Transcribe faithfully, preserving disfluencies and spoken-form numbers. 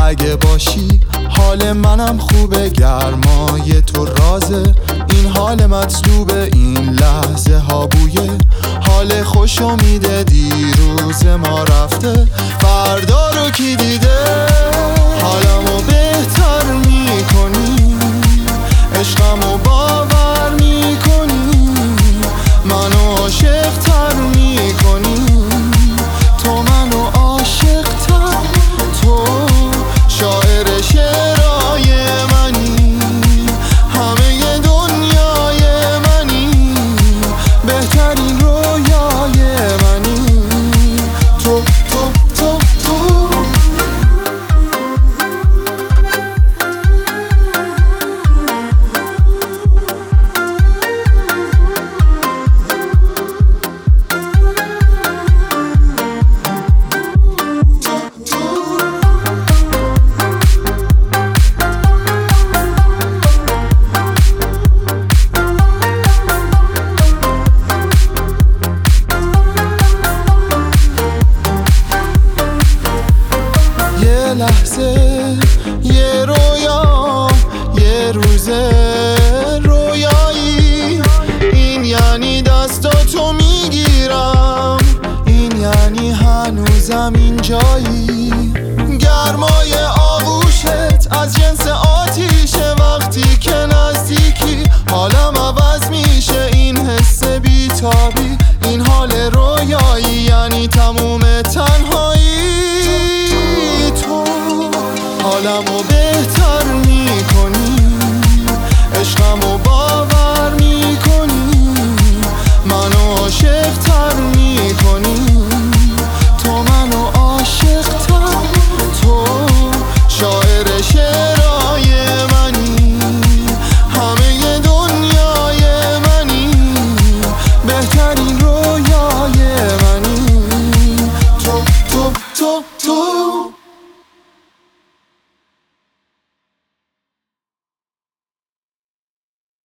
اگه باشی حال منم خوبه، گرمای تو رازه، این حال مطلوبه، این لحظه ها بویه حال خوشو میده، دیروز ما رفته فردا رو کی دیده، حالمو بهتر میکنی، عشقمو باور میکنی، منو عاشق تر میکنی، تو منو عاشق تر، تو شاعر شعرهای منی، همه دنیای منی، بهترین رویای منی، تو تو تو تو یه لحظه یه رویا یه روزه رویایی، این یعنی دستاتو میگیرم، این یعنی هنوزم اینجایی، گرمای آغوشت از